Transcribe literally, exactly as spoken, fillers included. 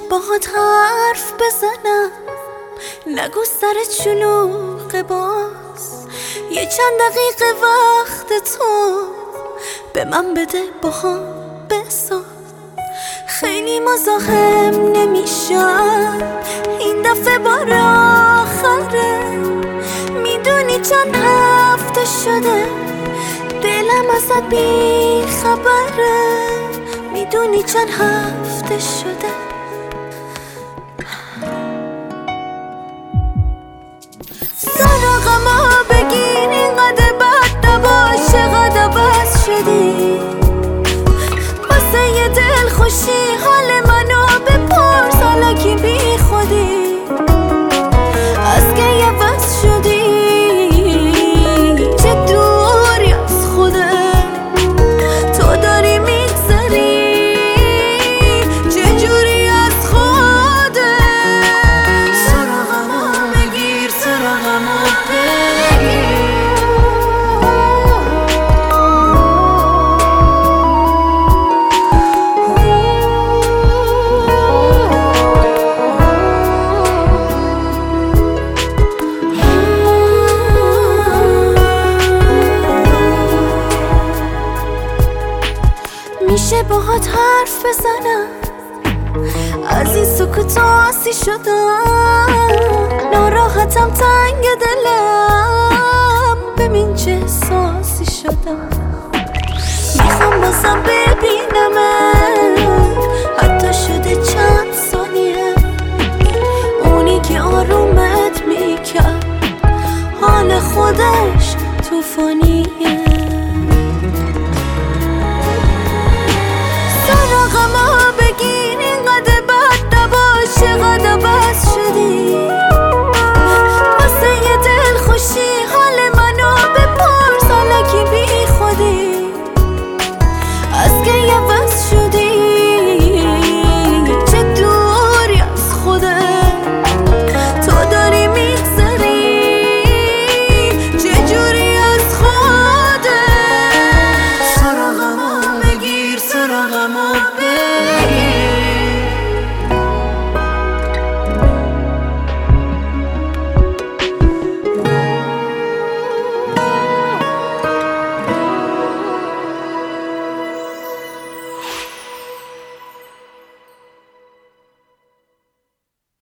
باهات حرف بزنم، نگو سرت شلوغه باز. یه چند دقیقه وقت تو به من بده، باهام بساز. خیلی مزاحم نمیشم این دفعه، بار آخره. میدونی چند هفته شده دلم ازت بی خبره. میدونی چند هفته شده. سراغمو بگیر، اینقدر بد نباش، چقدر عوض شدی. واسه یه دل خوشی حال منو بپرس، حالا کی بی خودی. از کی عوض شدی، چه دوری از خودت تو داری میگذری، چه جوری از خودت. سراغمو بگیر، سراغمو بگیر. میشه باهات حرف بزنم، از این سکوت آسی شدم. ناراحتم، تنگ دلم، ببین چه احساسی شدم. میخوام بازم ببینمت، حتی شده